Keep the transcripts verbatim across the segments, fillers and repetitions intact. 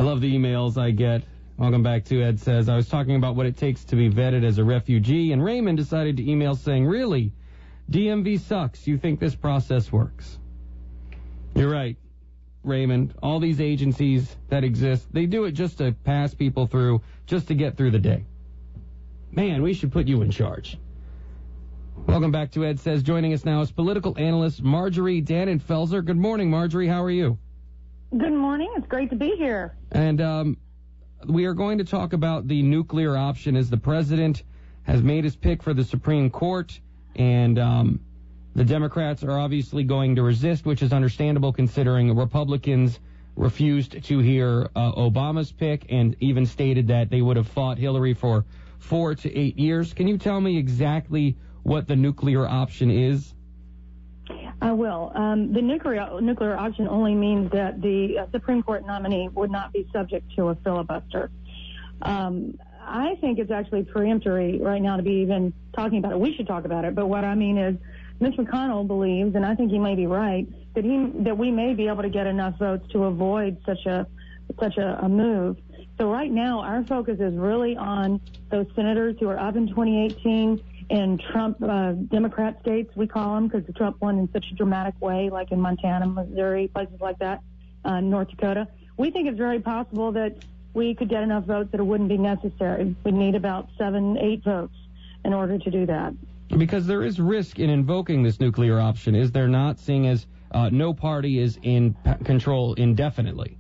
love the emails I get. Welcome back to Ed Says. I was talking about what it takes to be vetted as a refugee, and Raymond decided to email saying, really, D M V sucks. You think this process works? You're right, Raymond. All these agencies that exist, they do it just to pass people through, just to get through the day. Man, we should put you in charge. Welcome back to Ed Says. Joining us now is political analyst Marjorie Dannenfelser. Good morning, Marjorie. How are you? Good morning. It's great to be here. And um, we are going to talk about the nuclear option as the president has made his pick for the Supreme Court, and um, the Democrats are obviously going to resist, which is understandable considering Republicans refused to hear uh, Obama's pick and even stated that they would have fought Hillary for four to eight years. Can you tell me exactly what the nuclear option is? I will. Um, the nuclear nuclear option only means that the uh, Supreme Court nominee would not be subject to a filibuster. Um, I think it's actually preemptory right now to be even talking about it. We should talk about it. But what I mean is, Mitch McConnell believes, and I think he may be right, that he that we may be able to get enough votes to avoid such a such a, a move. So right now, our focus is really on those senators who are up in twenty eighteen. In Trump uh, Democrat states, we call them, because Trump won in such a dramatic way, like in Montana, Missouri, places like that, uh, North Dakota. We think it's very possible that we could get enough votes that it wouldn't be necessary. We'd need about seven, eight votes in order to do that. Because there is risk in invoking this nuclear option, is there not, seeing as uh, no party is in p- control indefinitely?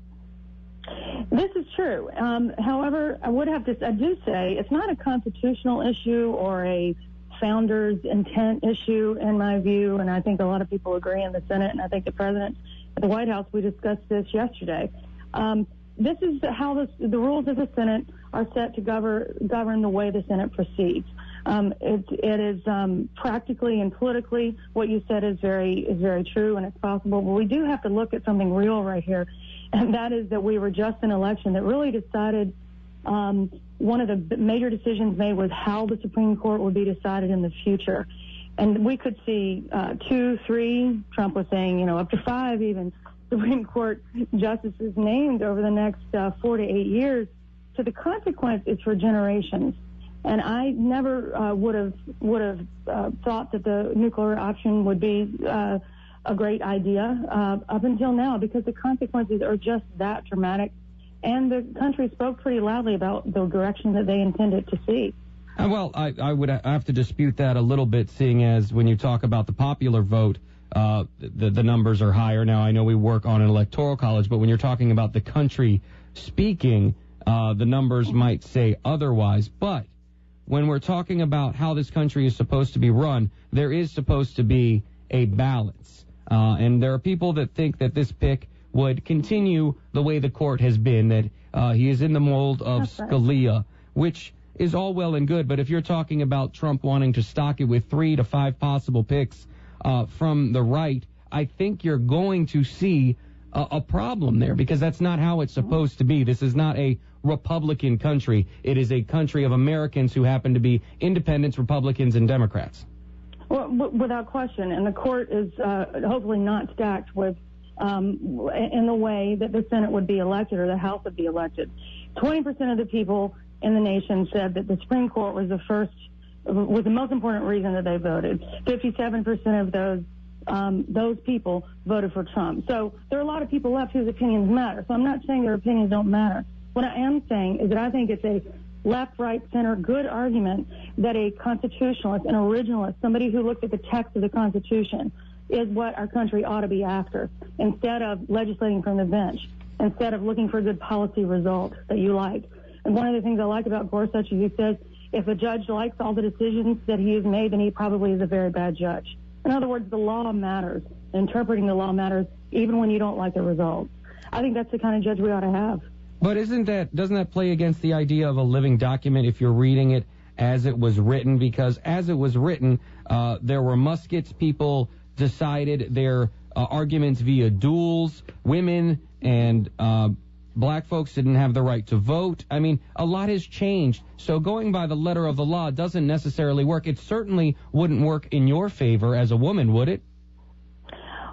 This is true. Um, however, I would have to, I do say, it's not a constitutional issue or a founder's intent issue, in my view, and I think a lot of people agree in the Senate, and I think the President at the White House, we discussed this yesterday. Um, this is how this, the rules of the Senate are set to govern, govern the way the Senate proceeds. Um, it, it is um, practically and politically what you said is very is very true, and it's possible. But we do have to look at something real right here, and that is that we were just an election that really decided um, one of the major decisions made was how the Supreme Court would be decided in the future. And we could see uh, two, three, Trump was saying, you know, up to five even, Supreme Court justices named over the next uh, four to eight years. So the consequence is for generations. And I never uh, would have would have uh, thought that the nuclear option would be uh, a great idea uh, up until now, because the consequences are just that dramatic. And the country spoke pretty loudly about the direction that they intended to see. Uh, well, I, I would have to dispute that a little bit, seeing as when you talk about the popular vote, uh, the, the numbers are higher. Now, I know we work on an electoral college, but when you're talking about the country speaking, uh, the numbers might say otherwise. But when we're talking about how this country is supposed to be run, there is supposed to be a balance. Uh, and there are people that think that this pick would continue the way the court has been, that uh, he is in the mold of That's right. Scalia, which is all well and good. But if you're talking about Trump wanting to stock it with three to five possible picks uh, from the right, I think you're going to see a, a problem there, because that's not how it's supposed to be. This is not a Republican country. It is a country of Americans who happen to be independents, Republicans, and Democrats. Well, w- without question. And the court is uh, hopefully not stacked with Um, in the way that the Senate would be elected or the House would be elected. twenty percent of the people in the nation said that the Supreme Court was the first, was the most important reason that they voted. fifty-seven percent of those um, those people voted for Trump. So there are a lot of people left whose opinions matter. So I'm not saying their opinions don't matter. What I am saying is that I think it's a left, right, center, good argument that a constitutionalist, an originalist, somebody who looked at the text of the Constitution, is what our country ought to be after, instead of legislating from the bench, instead of looking for a good policy result that you like. And one of the things I like about Gorsuch is he says, if a judge likes all the decisions that he has made, then he probably is a very bad judge. In other words, the law matters. Interpreting the law matters, even when you don't like the results. I think that's the kind of judge we ought to have. But isn't that, doesn't that play against the idea of a living document if you're reading it as it was written? Because as it was written, uh, there were muskets, people decided their uh, arguments via duels. Women and uh, black folks didn't have the right to vote. I mean, a lot has changed. So going by the letter of the law doesn't necessarily work. It certainly wouldn't work in your favor as a woman, would it?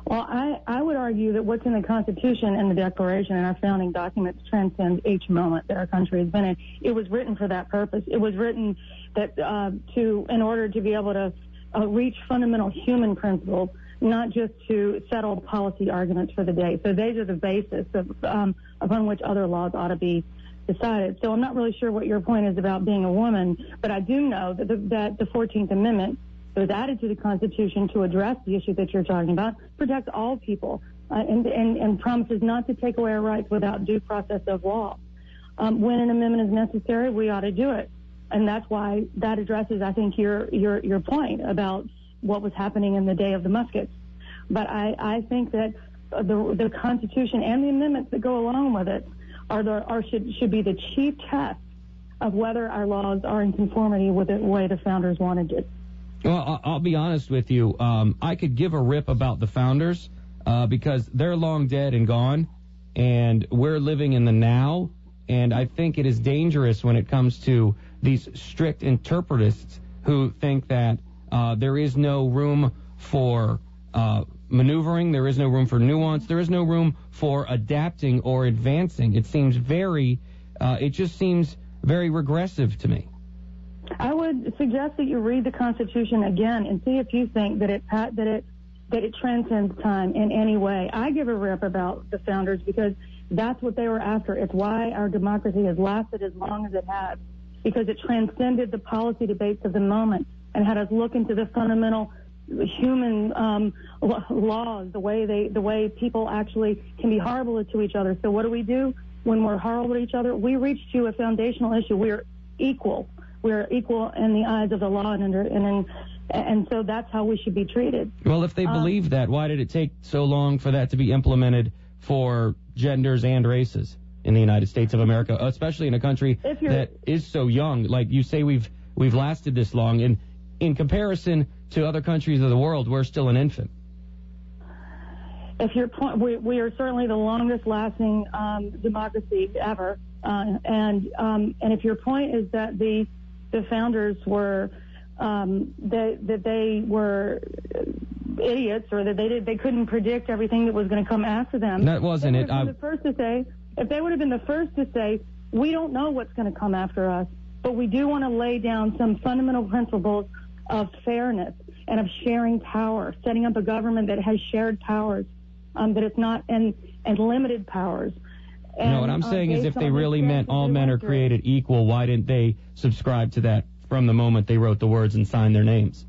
Well, I, I would argue that what's in the Constitution and the Declaration and our founding documents transcends each moment that our country has been in. It was written for that purpose. It was written that uh, to in order to be able to uh, reach fundamental human principles, not just to settle policy arguments for the day. So these are the basis of, um, upon which other laws ought to be decided. So I'm not really sure what your point is about being a woman, but I do know that the, that the fourteenth Amendment was added to the Constitution to address the issue that you're talking about, protect all people, uh, and, and, and promises not to take away our rights without due process of law. Um, when an amendment is necessary, we ought to do it. And that's why that addresses, I think, your, your, your point about what was happening in the day of the muskets. But I, I think that the, the Constitution and the amendments that go along with it are, the, are should, should be the chief test of whether our laws are in conformity with the way the founders wanted it. Well, I'll be honest with you. Um, I could give a rip about the founders uh, because they're long dead and gone, and we're living in the now. And I think it is dangerous when it comes to these strict interpretists who think that uh, there is no room for uh, maneuvering, there is no room for nuance, there is no room for adapting or advancing. It seems very, uh, it just seems very regressive to me. I would suggest that you read the Constitution again and see if you think that it that it that it transcends time in any way. I give a rip about the founders because that's what they were after. It's why our democracy has lasted as long as it has, because it transcended the policy debates of the moment and had us look into the fundamental human um, laws, the way they the way people actually can be horrible to each other. So what do we do when we're horrible to each other? We reach to a foundational issue. We're equal. We're equal in the eyes of the law, and under, and in, and so that's how we should be treated. Well, if they um, believe that, why did it take so long for that to be implemented for genders and races in the United States of America, especially in a country that is so young? Like you say, we've we've lasted this long, and in comparison to other countries of the world, we're still an infant. If your point, we, we are certainly the longest-lasting um, democracy ever, uh, and um, and if your point is that the the founders were um, that that they were idiots, or that they did they couldn't predict everything that was going to come after them. That wasn't it. The first to say, if they would have been the first to say, we don't know what's going to come after us, but we do want to lay down some fundamental principles of fairness and of sharing power, setting up a government that has shared powers, um, that it's not and and limited powers. And, no, what I'm saying uh, is if they really meant all men are created equal, why didn't they subscribe to that from the moment they wrote the words and signed their names?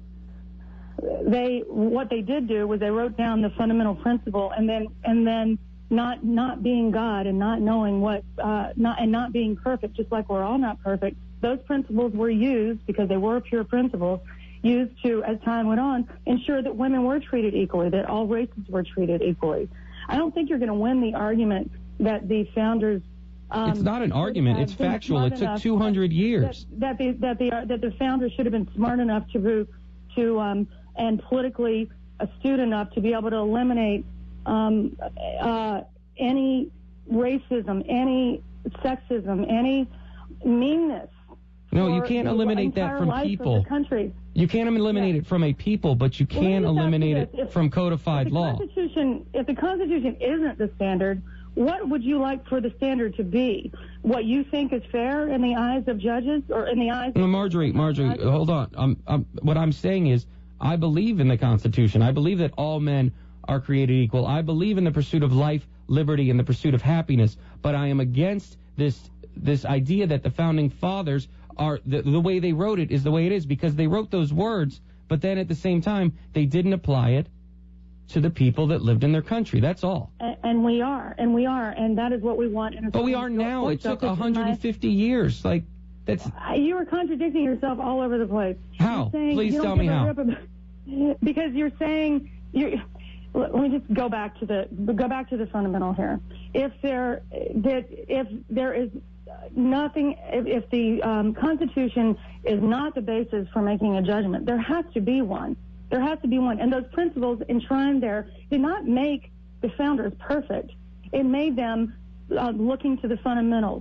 They what they did do was they wrote down the fundamental principle, and then and then not not being God and not knowing what uh, not and not being perfect, just like we're all not perfect. Those principles were used because they were pure principles, used to, as time went on, ensure that women were treated equally, that all races were treated equally. I don't think you're going to win the argument that the founders. Um, it's not an argument. It's factual. It took two hundred years. That, that the that the uh, that the founders should have been smart enough to to um, and politically astute enough to be able to eliminate um, uh, any racism, any sexism, any meanness. No, you can't eliminate that from people. You can't eliminate yeah. it from a people, but you can well, eliminate it if, from codified if the law. Constitution, if the Constitution isn't the standard, what would you like for the standard to be? What you think is fair in the eyes of judges, or in the eyes no, of... Marjorie, Marjorie, hold on. Um, um, what I'm saying is, I believe in the Constitution. I believe that all men are created equal. I believe in the pursuit of life, liberty, and the pursuit of happiness. But I am against this this idea that the Founding Fathers are, the, the way they wrote it is the way it is, because they wrote those words, but then at the same time, they didn't apply it to the people that lived in their country. That's all. And, and we are, and we are, and that is what we want. In a but we are now. It took one hundred fifty years. Like, that's... You are contradicting yourself all over the place. How? Please tell me how. About, because you're saying... You're, let me just go back to the go back to the fundamental here. If there that if there is nothing, if, if the um, Constitution is not the basis for making a judgment, there has to be one. There has to be one. And those principles enshrined there did not make the founders perfect. It made them uh, looking to the fundamentals.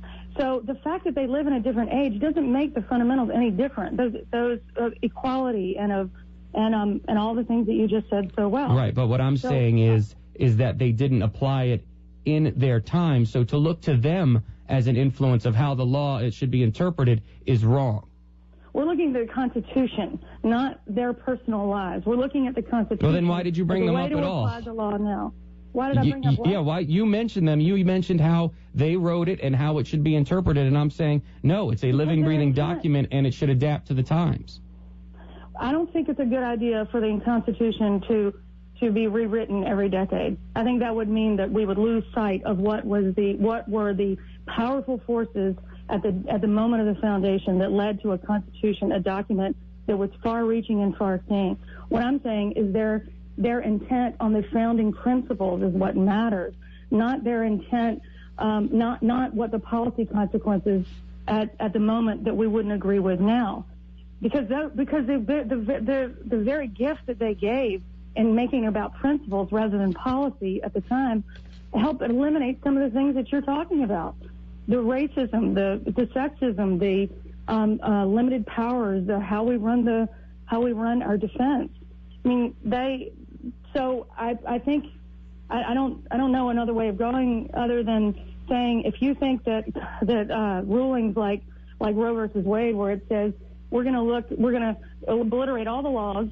So the fact that they live in a different age doesn't make the fundamentals any different. Those, those of equality and of and um and all the things that you just said so well. Right, but what I'm so, saying is is that they didn't apply it in their time, so to look to them as an influence of how the law it should be interpreted is wrong. We're looking at the Constitution, not their personal lives. We're looking at the Constitution. Well, then why did you bring them up at all? The way to apply the law now. Why did I bring you, up what? Yeah, why you mentioned them. You mentioned how they wrote it and how it should be interpreted, and I'm saying, no, it's a living, breathing document, and it should adapt to the times. I don't think it's a good idea for the Constitution to to be rewritten every decade. I think that would mean that we would lose sight of what was the what were the powerful forces at the at the moment of the foundation that led to a Constitution, a document that was far-reaching and far-seeing. What I'm saying is their their intent on the founding principles is what matters, not their intent, um, not not what the policy consequences at at the moment that we wouldn't agree with now, because that, because the the, the the very gift that they gave in making about principles rather than policy at the time helped eliminate some of the things that you're talking about. The racism, the the sexism, the um, uh, limited powers, the, how we run the how we run our defense. I mean, they. So I I think I, I don't I don't know another way of going other than saying if you think that that uh, rulings like like Roe versus Wade, where it says we're going to look we're going to obliterate all the laws,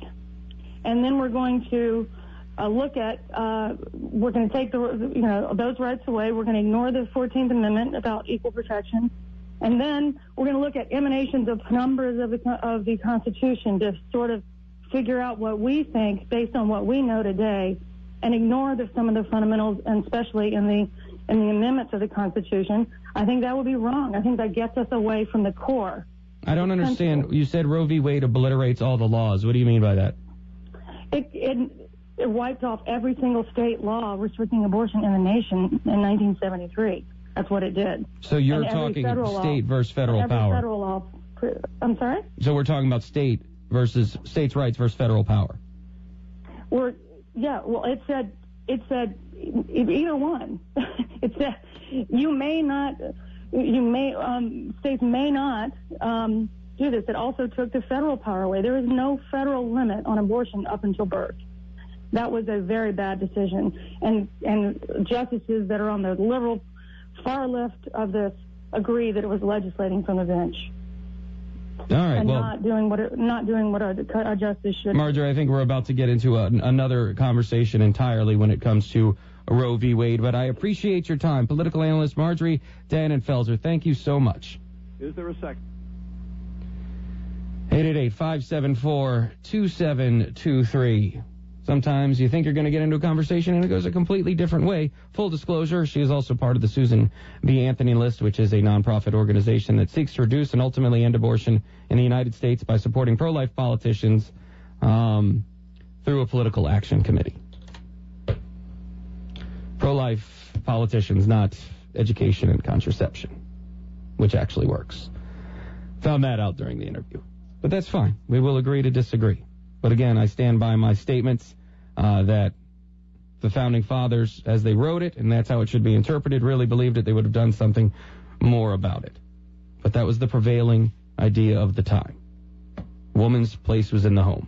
and then we're going to uh, look at uh, we're going to take the you know those rights away. We're going to ignore the fourteenth Amendment about equal protection, and then we're going to look at emanations of numbers of the of the Constitution to sort of figure out what we think based on what we know today, and ignore the, some of the fundamentals, and especially in the in the amendments of the Constitution. I think that would be wrong. I think that gets us away from the core. I don't understand. You said Roe v. Wade obliterates all the laws. What do you mean by that? It, it, it wiped off every single state law restricting abortion in the nation in nineteen seventy-three. That's what it did. So you're talking state law, versus federal every power. Federal law. I'm sorry? So we're talking about state versus states' rights versus federal power. We're, yeah, well, it said, it said either one. It said you may not, you may, um, states may not um, do this. It also took the federal power away. There is no federal limit on abortion up until birth. That was a very bad decision. And, and justices that are on the liberal far left of this agree that it was legislating from the bench. All right, and well, not doing what it, not doing what our, our justice should. Marjorie, I think we're about to get into a, another conversation entirely when it comes to Roe v. Wade, but I appreciate your time. Political analyst Marjorie Dannenfelser, thank you so much. Is there a second? eight eight eight, five seven four, two seven two three. Sometimes you think you're going to get into a conversation and it goes a completely different way. Full disclosure, she is also part of the Susan B. Anthony List, which is a nonprofit organization that seeks to reduce and ultimately end abortion in the United States by supporting pro-life politicians um, through a political action committee. Pro-life politicians, not education and contraception, which actually works. Found that out during the interview. But that's fine. We will agree to disagree. But again, I stand by my statements uh, that the Founding Fathers, as they wrote it, and that's how it should be interpreted, really believed it. They would have done something more about it. But that was the prevailing idea of the time. Woman's place was in the home.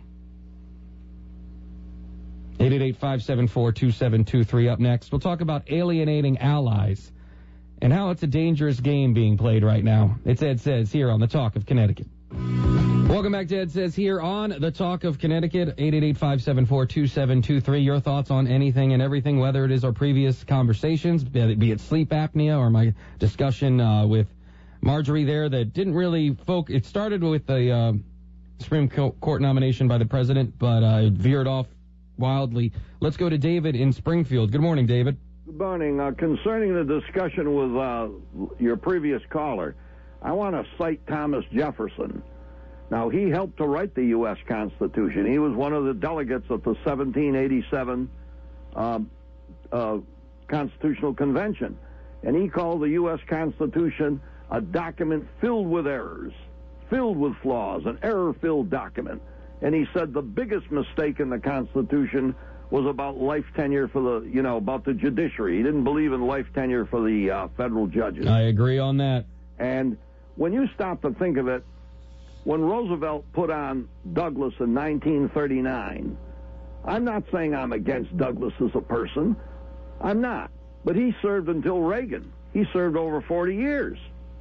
eight eight eight, five seven four, two seven two three. Up next, we'll talk about alienating allies and how it's a dangerous game being played right now. It's Ed Says here on the Talk of Connecticut. Welcome back to Ed Says here on the Talk of Connecticut. eight eight eight, five seven four, two seven two three. Your thoughts on anything and everything, whether it is our previous conversations, be it sleep apnea or my discussion uh, with Marjorie there that didn't really focus. It started with the uh, Supreme Court nomination by the president, but uh, it veered off wildly. Let's go to David in Springfield. Good morning, David. Good morning. Uh, concerning the discussion with uh, your previous caller, I want to cite Thomas Jefferson. Now, he helped to write the U S Constitution. He was one of the delegates at the seventeen eighty-seven uh, uh, Constitutional Convention, and he called the U S Constitution a document filled with errors, filled with flaws, an error-filled document. And he said the biggest mistake in the Constitution was about life tenure for the, you know, about the judiciary. He didn't believe in life tenure for the uh, federal judges. I agree on that. And when you stop to think of it, when Roosevelt put on Douglas in nineteen thirty-nine, I'm not saying I'm against Douglas as a person. I'm not. But he served until Reagan. He served over forty years.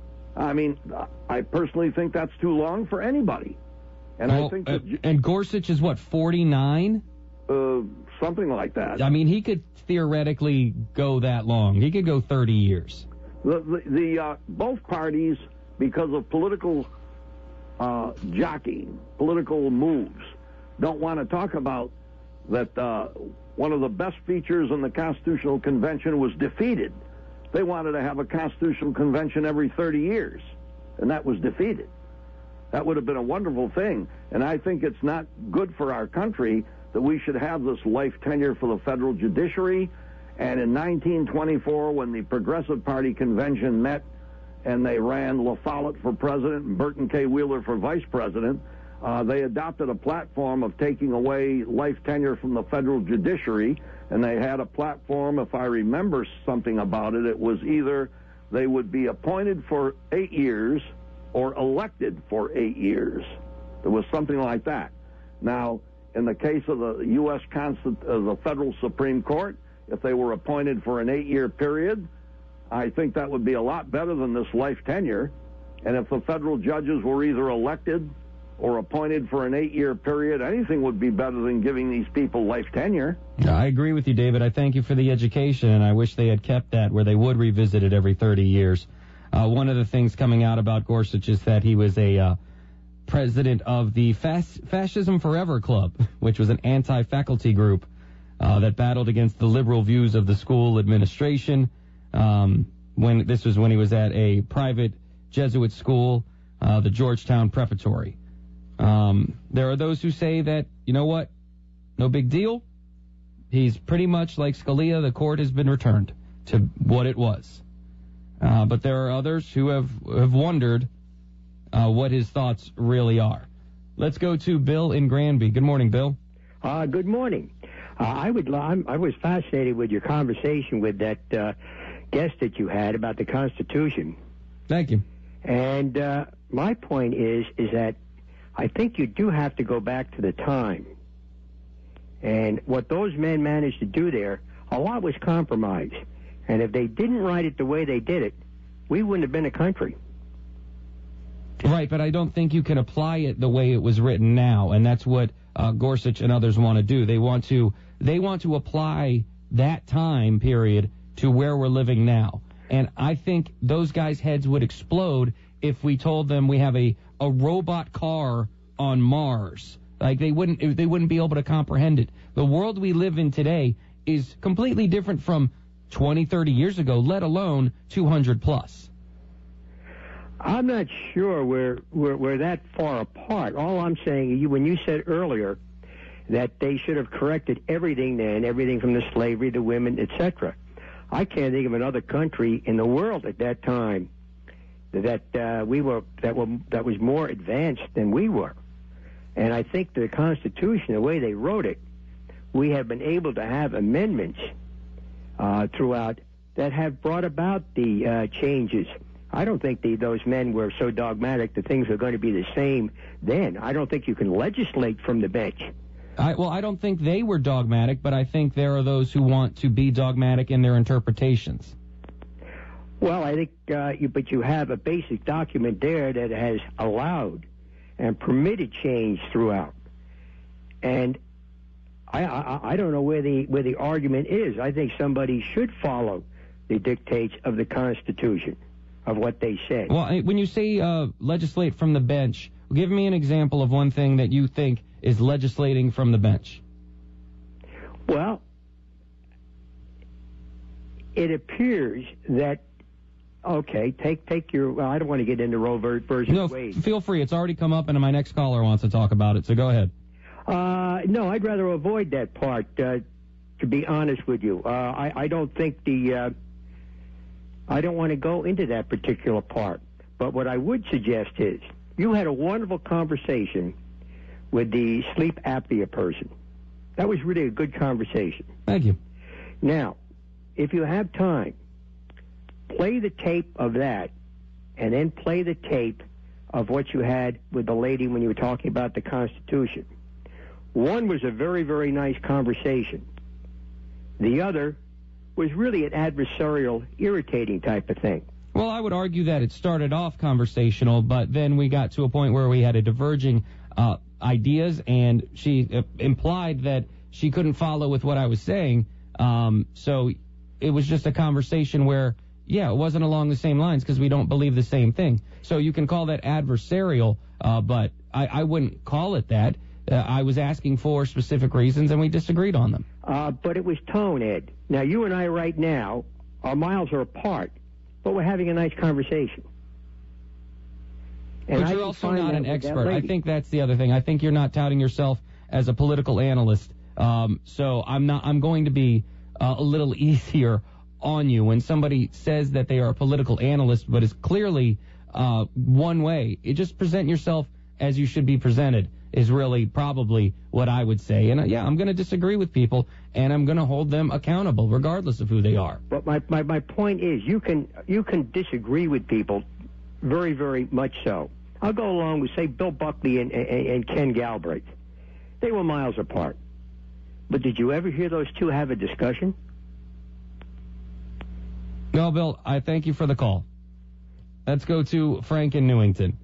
I mean, I personally think that's too long for anybody. And well, I think uh, that, and Gorsuch is what, forty-nine? Uh, something like that. I mean, he could theoretically go that long. He could go thirty years. The, the, the uh, both parties, because of political uh, jockeying, political moves, don't want to talk about that uh, one of the best features in the Constitutional Convention was defeated. They wanted to have a Constitutional Convention every thirty years, and that was defeated. That would have been a wonderful thing, and I think it's not good for our country that we should have this life tenure for the federal judiciary. And in nineteen twenty-four, when the Progressive Party convention met and they ran La Follette for president and Burton K. Wheeler for vice president, uh, they adopted a platform of taking away life tenure from the federal judiciary, and they had a platform, if I remember something about it, it was either they would be appointed for eight years or elected for eight years. There was something like that. Now, in the case of the U S Constant, uh, the federal Supreme Court, if they were appointed for an eight-year period, I think that would be a lot better than this life tenure. And if the federal judges were either elected or appointed for an eight-year period, anything would be better than giving these people life tenure. I agree with you, David. I thank you for the education, and I wish they had kept that where they would revisit it every thirty years. Uh, one of the things coming out about Gorsuch is that he was a uh, president of the Fas- Fascism Forever Club, which was an anti-faculty group uh, that battled against the liberal views of the school administration. Um, when this was when he was at a private Jesuit school, uh, the Georgetown Preparatory. Um, there are those who say that, you know what, no big deal. He's pretty much like Scalia. The court has been returned to what it was. Uh, but there are others who have, have wondered uh, what his thoughts really are. Let's go to Bill in Granby. Good morning, Bill. Uh, good morning. Uh, I would. I'm, I was fascinated with your conversation with that uh, guest that you had about the Constitution. Thank you. And uh, my point is, is that I think you do have to go back to the time. And what those men managed to do there, a lot was compromise. And if they didn't write it the way they did it, we wouldn't have been a country. Right, but I don't think you can apply it the way it was written now, and that's what uh, Gorsuch and others want to do. They want to they want to apply that time period to where we're living now. And I think those guys' heads would explode if we told them we have a, a robot car on Mars. Like, they wouldn't they wouldn't be able to comprehend it. The world we live in today is completely different from twenty, thirty years ago, let alone two hundred plus. I'm not sure we're, we're, we're that far apart. All I'm saying, you, when you said earlier that they should have corrected everything then, everything from the slavery, the women, et cetera, I can't think of another country in the world at that time that uh, we were that were that was more advanced than we were. And I think the Constitution, the way they wrote it, we have been able to have amendments uh, throughout that have brought about the uh, changes. I don't think the, those men were so dogmatic that things were going to be the same then. I don't think you can legislate from the bench. I, well, I don't think they were dogmatic, but I think there are those who want to be dogmatic in their interpretations. Well, I think, uh, you, but you have a basic document there that has allowed and permitted change throughout. And I, I, I don't know where the where the argument is. I think somebody should follow the dictates of the Constitution, of what they said. Well, when you say uh, legislate from the bench, give me an example of one thing that you think is legislating from the bench. Well, it appears that, okay, take take your, well, I don't want to get into Roe versus no, Wade. No, feel free. It's already come up, and my next caller wants to talk about it, so go ahead. Uh, no, I'd rather avoid that part, uh, to be honest with you. Uh, I, I don't think the, uh, I don't want to go into that particular part. But what I would suggest is, you had a wonderful conversation with the sleep apnea person. That was really a good conversation. Thank you. Now, if you have time, play the tape of that, and then play the tape of what you had with the lady when you were talking about the Constitution. One was a very, very nice conversation. The other was really an adversarial, irritating type of thing. Well, I would argue that it started off conversational, but then we got to a point where we had a diverging uh, ideas, and she uh, implied that she couldn't follow with what I was saying. Um, so it was just a conversation where, yeah, it wasn't along the same lines because we don't believe the same thing. So you can call that adversarial, uh, but I, I wouldn't call it that. Uh, I was asking for specific reasons, and we disagreed on them. Uh, but it was tone, Ed. Now, you and I right now, our miles are apart, but we're having a nice conversation. And but I you're didn't also find not that an with that expert. I lady. think that's the other thing. I think you're not touting yourself as a political analyst. Um, so I'm not. I'm going to be uh, a little easier on you when somebody says that they are a political analyst, but is clearly uh, one way. You just present yourself as you should be presented is really probably what I would say. And uh, yeah, I'm going to disagree with people, and I'm going to hold them accountable regardless of who they are. But my, my, my point is, you can you can disagree with people, very, very much so. I'll go along with, say, Bill Buckley and, and, and Ken Galbraith. They were miles apart. But did you ever hear those two have a discussion? No, Bill, I thank you for the call. Let's go to Frank in Newington.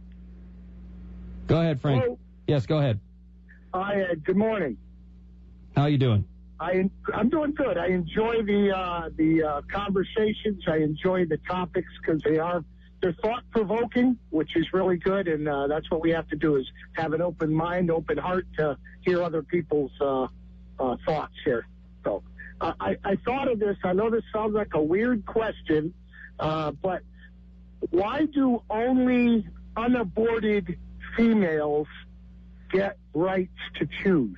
Go ahead, Frank. Hello. Yes, go ahead. Hi, Ed. Good morning. How you doing? I, I'm doing good. I enjoy the uh, the uh, conversations. I enjoy the topics because they are they're thought provoking, which is really good, and uh, that's what we have to do is have an open mind, open heart to hear other people's uh, uh, thoughts here. So uh, I, I thought of this. I know this sounds like a weird question, uh, but why do only unaborted females get rights to choose?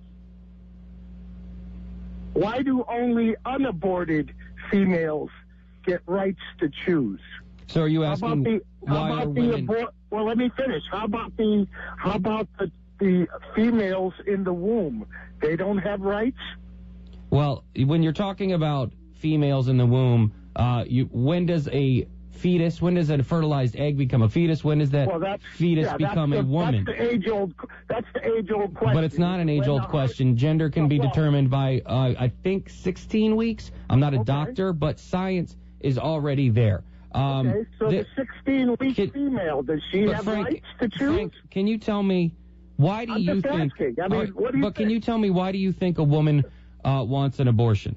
Why do only unaborted females get rights to choose? So are you How asking about the, how why are about the women... abor- well, let me finish. How about the how about the, the females in the womb? They don't have rights? Well, when you're talking about females in the womb, uh, you, when does a fetus, when does a fertilized egg become a fetus? When does that Well, that's, fetus yeah, become that's a the, woman? That's the age-old. That's the age-old question. But it's not an age-old When the- question. Gender can be Well, determined by, uh, I think, sixteen weeks. I'm not a Okay. doctor, but science is already there. Um, Okay, so the- the sixteen-week Can- female, does she but have Frank, rights to choose? Frank, can you tell me why do I'm you just think? asking. I mean, All right, what do you but can think? you tell me why do you think a woman uh, wants an abortion?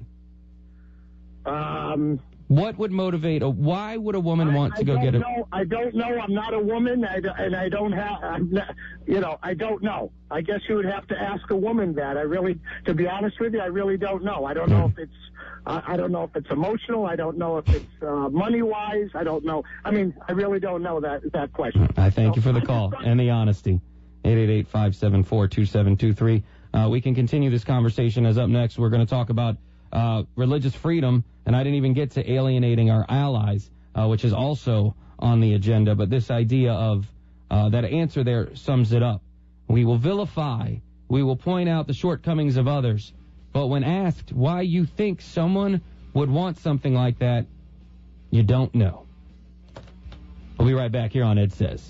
Um, What would motivate a? Why would a woman I, want to I go don't get a? know. I don't know. I'm not a woman, I, d- and I don't have. I'm not, you know, I don't know. I guess you would have to ask a woman that. I really, to be honest with you, I really don't know. I don't know if it's. I, I don't know if it's emotional. I don't know if it's uh, money wise. I don't know. I mean, I really don't know that that question. I thank So, you for the I just call thought- and the honesty. eight eight eight, five seven four, two seven two three. Uh, we can continue this conversation as up next we're going to talk about uh, religious freedom, and I didn't even get to alienating our allies, uh, which is also on the agenda. But this idea of uh, that answer there sums it up. We will vilify, we will point out the shortcomings of others, but when asked why you think someone would want something like that, you don't know. We'll be right back here on Ed Says.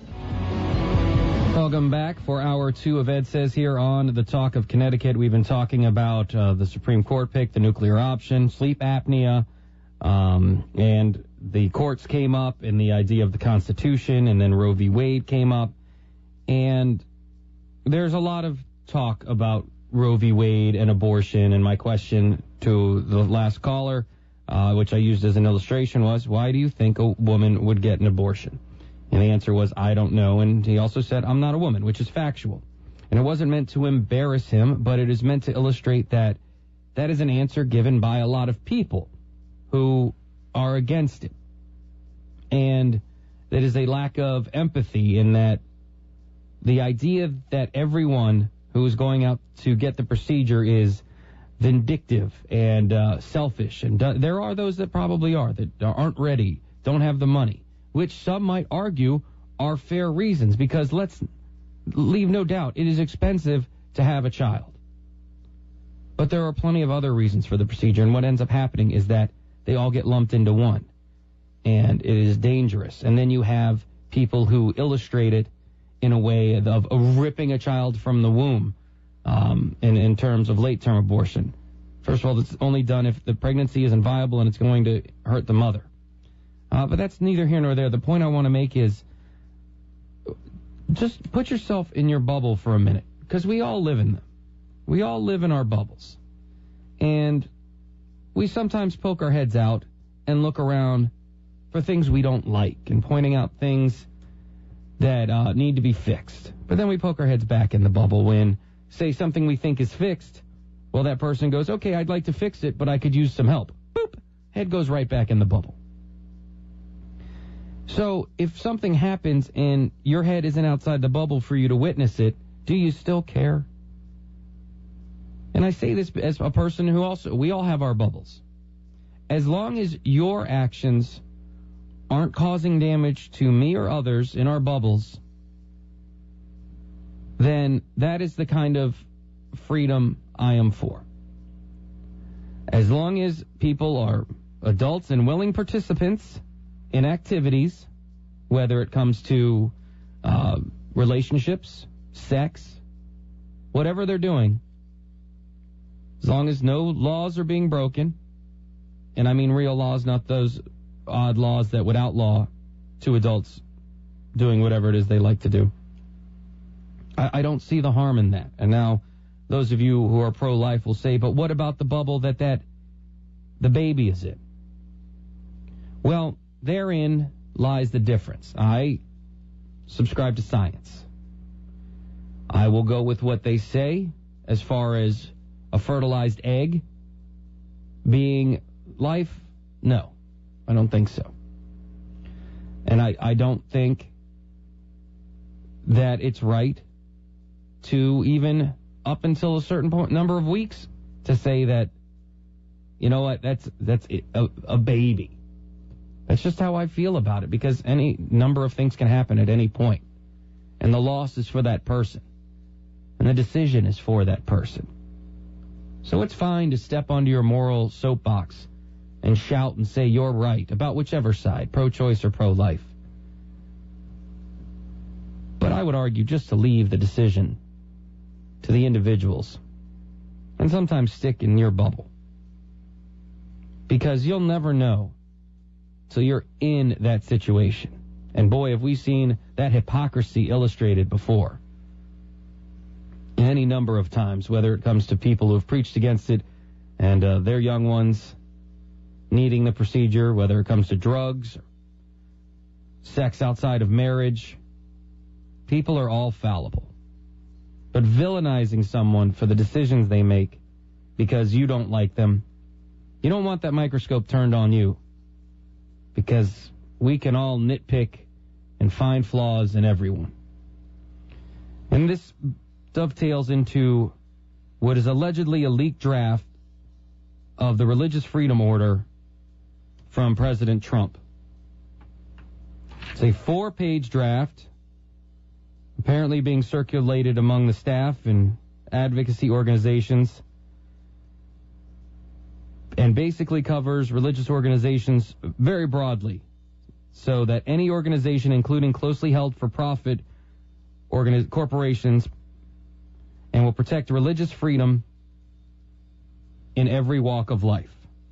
Welcome back for hour two of Ed Says here on the Talk of Connecticut. We've been talking about uh, the Supreme Court pick, the nuclear option, sleep apnea, um, and the courts came up, and the idea of the Constitution, and then Roe v. Wade came up. And there's a lot of talk about Roe v. Wade and abortion, and my question to the last caller, uh, which I used as an illustration, was, why do you think a woman would get an abortion? And the answer was, I don't know. And he also said, I'm not a woman, which is factual. And it wasn't meant to embarrass him, but it is meant to illustrate that that is an answer given by a lot of people who are against it. And that is a lack of empathy in that the idea that everyone who is going out to get the procedure is vindictive and uh, selfish. And do- there are those that probably are, that aren't ready, don't have the money, which some might argue are fair reasons, because let's leave no doubt, it is expensive to have a child. But there are plenty of other reasons for the procedure, and what ends up happening is that they all get lumped into one, and it is dangerous. And then you have people who illustrate it in a way of, of ripping a child from the womb um, in, in terms of late-term abortion. First of all, it's only done if the pregnancy isn't viable and it's going to hurt the mother. Uh, but that's neither here nor there. The point I want to make is just put yourself in your bubble for a minute, because we all live in them. We all live in our bubbles. And we sometimes poke our heads out and look around for things we don't like and pointing out things that uh, need to be fixed. But then we poke our heads back in the bubble when, say, something we think is fixed. Well, that person goes, okay, I'd like to fix it, but I could use some help. Boop. Head goes right back in the bubble. So if something happens and your head isn't outside the bubble for you to witness it, do you still care? And I say this as a person who also, we all have our bubbles. As long as your actions aren't causing damage to me or others in our bubbles, then that is the kind of freedom I am for. As long as people are adults and willing participants in activities, whether it comes to uh, relationships, sex, whatever they're doing, as long as no laws are being broken, and I mean real laws, not those odd laws that would outlaw two adults doing whatever it is they like to do, I, I don't see the harm in that. And now, those of you who are pro-life will say, but what about the bubble that, that the baby is in? Well, therein lies the difference. I subscribe to science. I will go with what they say as far as a fertilized egg being life. No, I don't think so. And I, I don't think that it's right to even up until a certain point, number of weeks, to say that, you know what, that's that's it, a, a baby. That's just how I feel about it, because any number of things can happen at any point. And the loss is for that person. And the decision is for that person. So it's fine to step onto your moral soapbox and shout and say you're right about whichever side, pro-choice or pro-life. But I would argue just to leave the decision to the individuals and sometimes stick in your bubble. Because you'll never know till you're in that situation. And boy, have we seen that hypocrisy illustrated before. Any number of times, whether it comes to people who have preached against it and uh, their young ones needing the procedure, whether it comes to drugs, sex outside of marriage. People are all fallible. But villainizing someone for the decisions they make because you don't like them, you don't want that microscope turned on you, because we can all nitpick and find flaws in everyone. And this dovetails into what is allegedly a leaked draft of the Religious Freedom Order from President Trump. It's a four-page draft, apparently being circulated among the staff and advocacy organizations, and basically covers religious organizations very broadly, so that any organization, including closely held for-profit organi- corporations, and will protect religious freedom in every walk of life.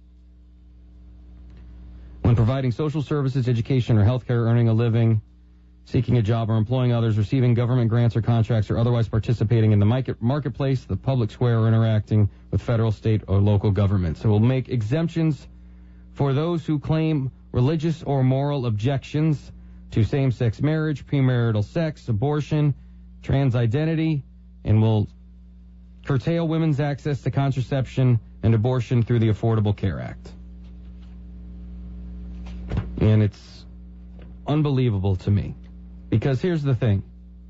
When providing social services, education, or health care, earning a living, seeking a job, or employing others, receiving government grants or contracts, or otherwise participating in the market, marketplace, the public square, or interacting with federal, state, or local government. So we'll make exemptions for those who claim religious or moral objections to same-sex marriage, premarital sex, abortion, trans identity, and will curtail women's access to contraception and abortion through the Affordable Care Act. And it's unbelievable to me. Because here's the thing.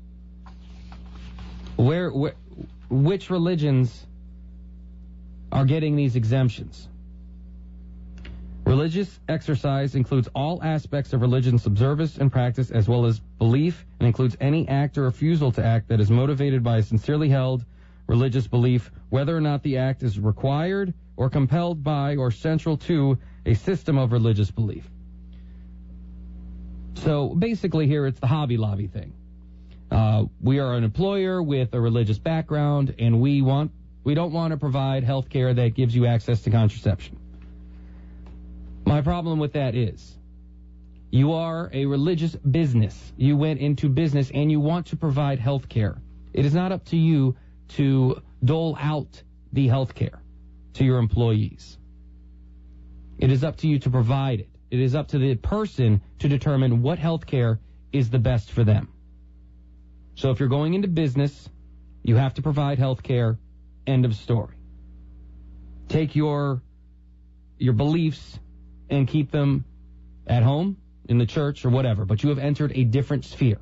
Where, where, which religions are getting these exemptions? Religious exercise includes all aspects of religion's observance and practice, as well as belief, and includes any act or refusal to act that is motivated by a sincerely held religious belief, whether or not the act is required or compelled by or central to a system of religious belief. So basically here it's the Hobby Lobby thing. Uh, we are an employer with a religious background, and we want we don't want to provide health care that gives you access to contraception. My problem with that is you are a religious business. You went into business and you want to provide health care. It is not up to you to dole out the health care to your employees. It is up to you to provide it. It is up to the person to determine what health care is the best for them. So if you're going into business, you have to provide health care. End of story. Take your your beliefs and keep them at home, in the church, or whatever, but you have entered a different sphere.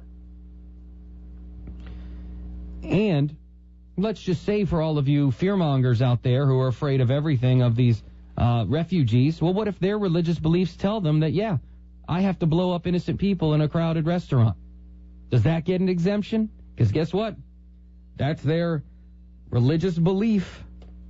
And let's just say for all of you fearmongers out there who are afraid of everything, of these uh, refugees, well, what if their religious beliefs tell them that, yeah, I have to blow up innocent people in a crowded restaurant? Does that get an exemption? Because guess what? That's their religious belief.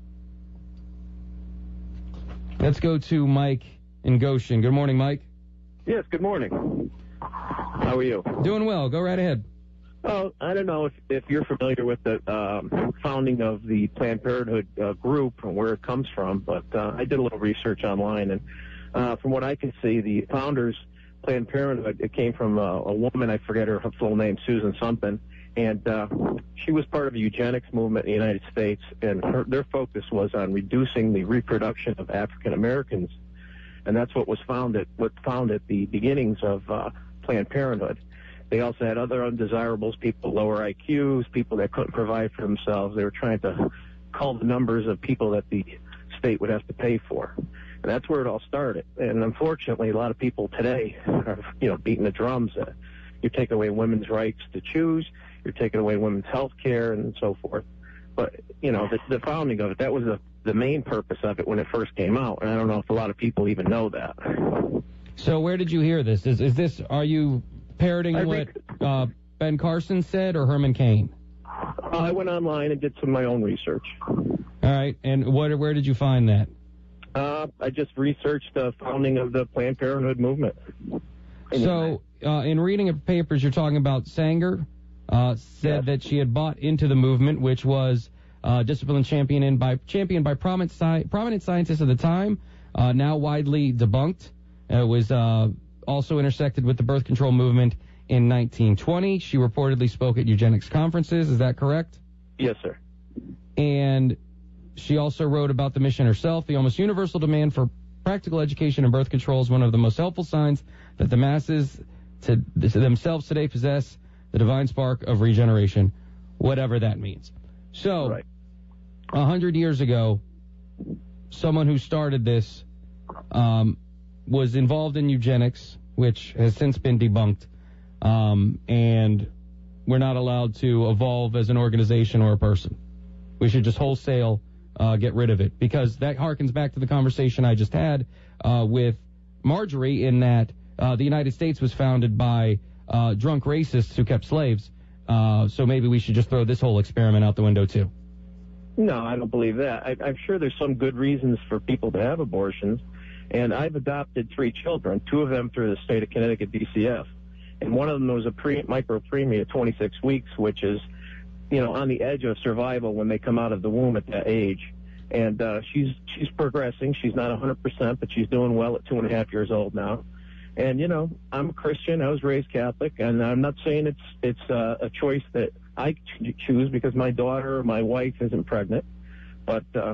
Let's go to Mike in Goshen. Good morning, Mike. Yes, good morning. How are you? Doing well. Go right ahead. Oh, I don't know if, if you're familiar with the um, founding of the Planned Parenthood uh, group and where it comes from, but uh, I did a little research online, and uh, from what I can see, the founders, Planned Parenthood, it came from uh, a woman, I forget her full name, Susan something, and uh, she was part of the eugenics movement in the United States, and her, their focus was on reducing the reproduction of African Americans, and that's what was founded, what founded the beginnings of uh, Planned Parenthood. They also had other undesirables, people with lower I Qs, people that couldn't provide for themselves. They were trying to cull the numbers of people that the state would have to pay for. And that's where it all started. And unfortunately, a lot of people today are, you know, beating the drums. Uh, you're taking away women's rights to choose. You're taking away women's health care and so forth. But, you know, the, the founding of it, that was the, the main purpose of it when it first came out. And I don't know if a lot of people even know that. So where did you hear this? Is, is this, are you parroting I what think, uh, Ben Carson said or Herman Cain? I went online and did some of my own research. All right. And what, where did you find that? Uh, I just researched the founding of the Planned Parenthood movement. So uh, in reading of papers, you're talking about Sanger uh, said yes. that she had bought into the movement, which was uh, discipline championed by, championed by prominent, sci- prominent scientists at the time, uh, now widely debunked. It was uh, also intersected with the birth control movement in nineteen twenty. She reportedly spoke at eugenics conferences. Is that correct? Yes, sir. And she also wrote about the mission herself. The almost universal demand for practical education and birth control is one of the most helpful signs that the masses to, to themselves today possess the divine spark of regeneration, whatever that means. So, a right. hundred years ago, someone who started this um, was involved in eugenics, which has since been debunked, um, and we're not allowed to evolve as an organization or a person. We should just wholesale uh, get rid of it, because that harkens back to the conversation I just had uh, with Marjorie, in that uh, the United States was founded by uh, drunk racists who kept slaves. Uh, so maybe we should just throw this whole experiment out the window, too. No, I don't believe that. I, I'm sure there's some good reasons for people to have abortions. And I've adopted three children, two of them through the state of Connecticut D C F. And one of them was a pre, micropreemie at twenty-six weeks, which is, you know, on the edge of survival when they come out of the womb at that age. And uh, she's she's progressing. She's not one hundred percent, but she's doing well at two and a half years old now. And, you know, I'm a Christian. I was raised Catholic. And I'm not saying it's it's uh, a choice that I ch- choose because my daughter or my wife isn't pregnant. But, uh,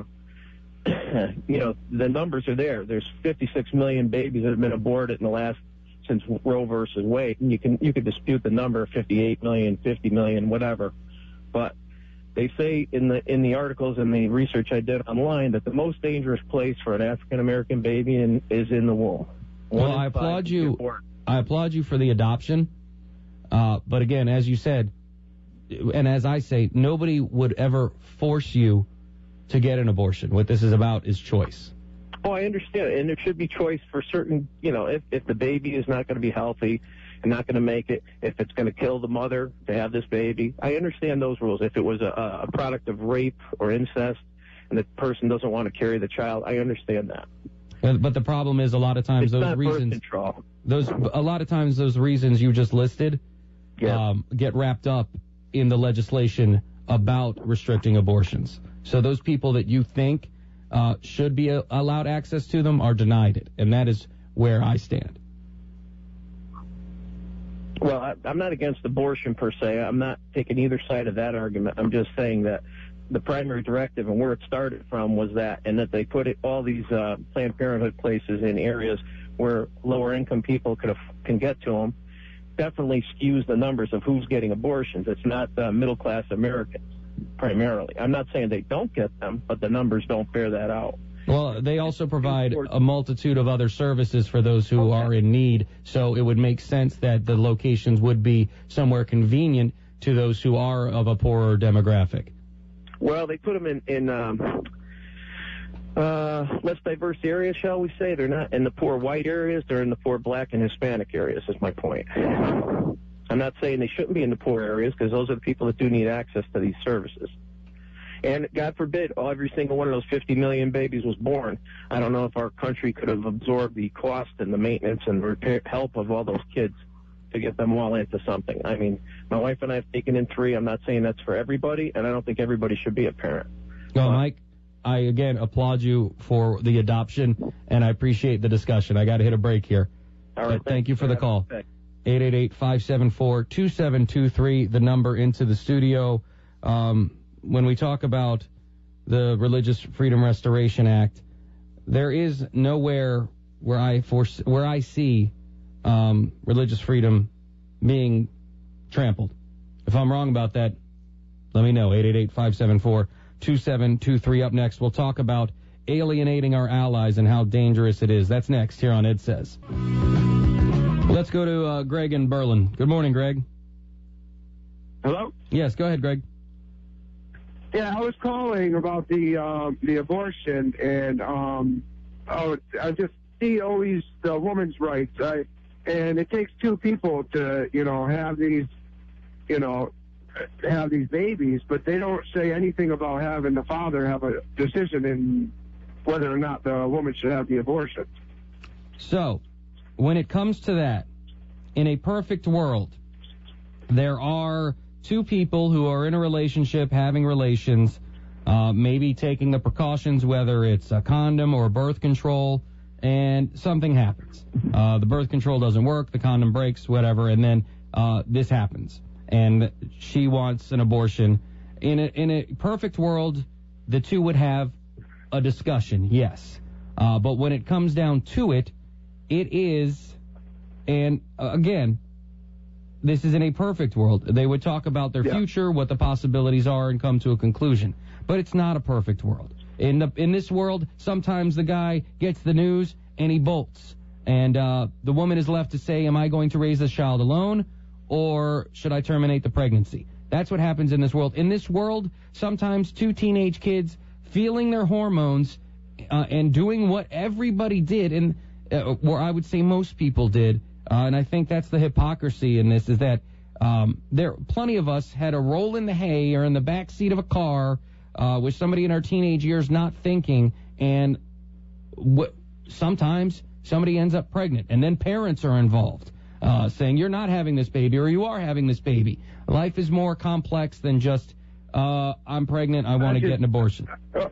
you know, the numbers are there. There's fifty-six million babies that have been aborted in the last, since Roe versus Wade. And you can you can dispute the number, fifty-eight million, fifty million, whatever. But they say in the in the articles and the research I did online that the most dangerous place for an African American baby in, is in the womb. Well, I applaud you. I applaud you for the adoption. Uh, but again, as you said, and as I say, nobody would ever force you to get an abortion. What this is about is choice. Oh, I understand. And there should be choice for certain, you know, if, if the baby is not going to be healthy and not going to make it, if it's going to kill the mother to have this baby. I understand those rules. If it was a, a product of rape or incest and the person doesn't want to carry the child, I understand that. But, but the problem is a lot of times it's those not reasons, birth control. those a lot of times those reasons you just listed Yeah. um, get wrapped up in the legislation about restricting abortions. So those people that you think uh, should be a- allowed access to them are denied it, and that is where I stand. Well, I, I'm not against abortion per se. I'm not taking either side of that argument. I'm just saying that the primary directive and where it started from was that, and that they put it, all these uh, Planned Parenthood places in areas where lower income people could have, can get to them, definitely skews the numbers of who's getting abortions. It's not uh, middle class Americans primarily. I'm not saying they don't get them, but the numbers don't bear that out. Well, they also provide a multitude of other services for those who are in need, so it would make sense that the locations would be somewhere convenient to those who are of a poorer demographic. Well, they put them in, in um, uh, less diverse areas, shall we say. They're not in the poor white areas. They're in the poor black and Hispanic areas, is my point. I'm not saying they shouldn't be in the poor areas, because those are the people that do need access to these services. And God forbid, every single one of those fifty million babies was born. I don't know if our country could have absorbed the cost and the maintenance and repair, help of all those kids to get them all into something. I mean, my wife and I have taken in three. I'm not saying that's for everybody, and I don't think everybody should be a parent. Well, Mike, I again applaud you for the adoption, and I appreciate the discussion. I got to hit a break here. All right. So thank you for the call. Respect. eight eight eight, five seven four, two seven two three, the number into the studio. Um, when we talk about the Religious Freedom Restoration Act, there is nowhere where I force, where I see um, religious freedom being trampled. If I'm wrong about that, let me know. eight eight eight, five seven four, two seven two three. Up next, we'll talk about alienating our allies and how dangerous it is. That's next here on Ed Says. Let's go to uh, Greg in Berlin. Good morning, Greg. Hello? Yes, go ahead, Greg. Yeah, I was calling about the um, the abortion, and um, oh, I just see always the woman's rights. I, and it takes two people to, you know, have these, you know, have these babies, but they don't say anything about having the father have a decision in whether or not the woman should have the abortion. So, when it comes to that, in a perfect world, there are two people who are in a relationship, having relations, uh, maybe taking the precautions, whether it's a condom or birth control, and something happens. Uh, the birth control doesn't work, the condom breaks, whatever, and then uh, this happens. And she wants an abortion. In a, in a perfect world, the two would have a discussion, yes. Uh, but when it comes down to it, it is, and uh, again, this is in a perfect world. They would talk about their Yeah. future, what the possibilities are, and come to a conclusion. But it's not a perfect world. In the in this world, sometimes the guy gets the news and he bolts. And uh, the woman is left to say, am I going to raise this child alone, or should I terminate the pregnancy? That's what happens in this world. In this world, sometimes two teenage kids feeling their hormones uh, and doing what everybody did, and uh, or I would say most people did, Uh, and I think that's the hypocrisy in this, is that um, there plenty of us had a roll in the hay or in the back seat of a car uh, with somebody in our teenage years not thinking, and w- sometimes somebody ends up pregnant, and then parents are involved, uh, saying you're not having this baby or you are having this baby. Life is more complex than just uh, I'm pregnant, I want to get an abortion.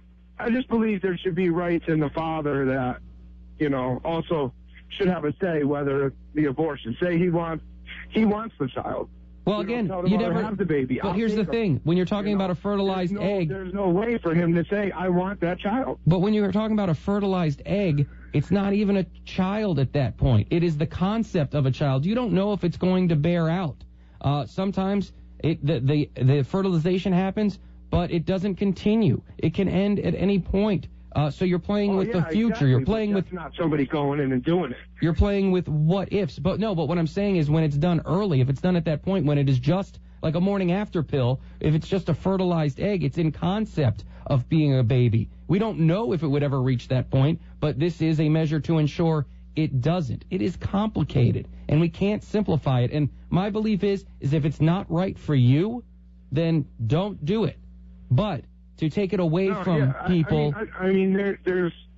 I just believe there should be rights in the father that, you know, also should have a say whether the abortion. Say he wants he wants the child. Well, You again, don't tell you him, "I'll never have the baby." But I'll here's the take him. thing: when you're talking You know, about a fertilized there's no, egg, there's no way for him to say, "I want that child." but when you're talking about a fertilized egg, it's not even a child at that point. It is the concept of a child. You don't know if it's going to bear out. Uh, sometimes it, the, the the fertilization happens, but it doesn't continue. It can end at any point. Uh, so you're playing Oh, with yeah, the future. exactly, You're but playing with that's not somebody going in and doing it. you're playing with what ifs. But no, but what I'm saying is when it's done early, if it's done at that point, when it is just like a morning after pill, if it's just a fertilized egg, it's in concept of being a baby. We don't know if it would ever reach that point, but this is a measure to ensure it doesn't. It is complicated, and we can't simplify it. And my belief is, is if it's not right for you, then don't do it. But to take it away No, from yeah, I- people... I mean, I, I mean there, there's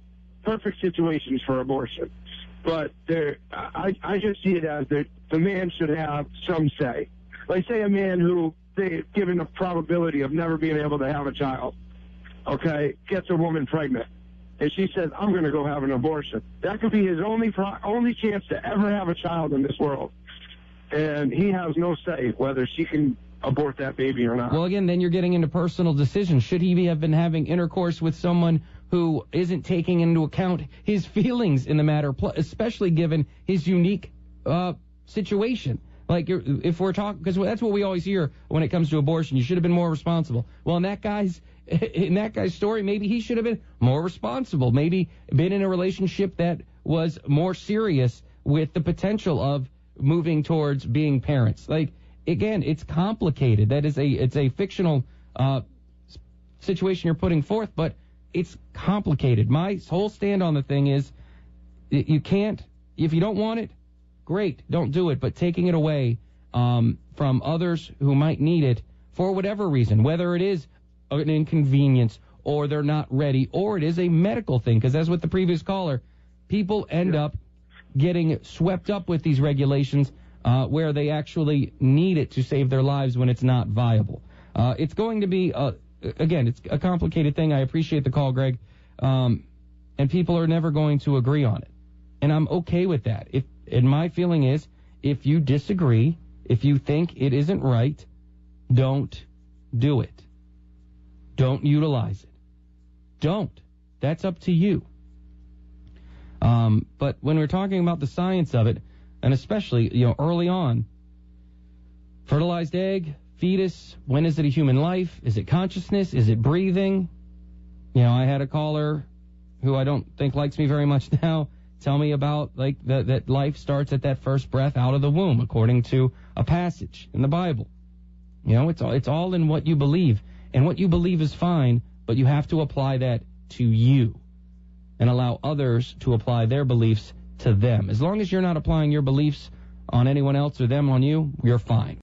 perfect situations for abortion, but there, I, I just see it as that the man should have some say. Like, say a man who, they given a probability of never being able to have a child, okay, gets a woman pregnant, and she says, I'm going to go have an abortion. That could be his only pro- only chance to ever have a child in this world. And he has no say whether she can abort that baby or not. Well, again, then you're getting into personal decisions. Should he have been having intercourse with someone who isn't taking into account his feelings in the matter, especially given his unique uh, situation? Like, you're, if we're talking, because that's what we always hear when it comes to abortion. You should have been more responsible. Well, in that guy's in that guy's story, maybe he should have been more responsible. Maybe been in a relationship that was more serious with the potential of moving towards being parents. Like, again, it's complicated. That is a it's a fictional uh, situation you're putting forth, but it's complicated. My whole stand on the thing is, you can't, if you don't want it, great, don't do it. But taking it away um, from others who might need it for whatever reason, whether it is an inconvenience or they're not ready, or it is a medical thing, because as with the previous caller, people end yeah. up getting swept up with these regulations uh, where they actually need it to save their lives when it's not viable. Uh, it's going to be, uh, again, it's a complicated thing. I appreciate the call, Greg. Um, and people are never going to agree on it. And I'm okay with that. If, and my feeling is, if you disagree, if you think it isn't right, don't do it. Don't utilize it. Don't. That's up to you. Um, but when we're talking about the science of it, and especially, you know, early on, fertilized egg, fetus, when is it a human life? Is it consciousness? Is it breathing? You know, I had a caller who I don't think likes me very much now tell me about, like, the, that life starts at that first breath out of the womb, according to a passage in the Bible. You know, it's all, it's all in what you believe. And what you believe is fine, but you have to apply that to you and allow others to apply their beliefs to them. As long as you're not applying your beliefs on anyone else or them on you, you're fine.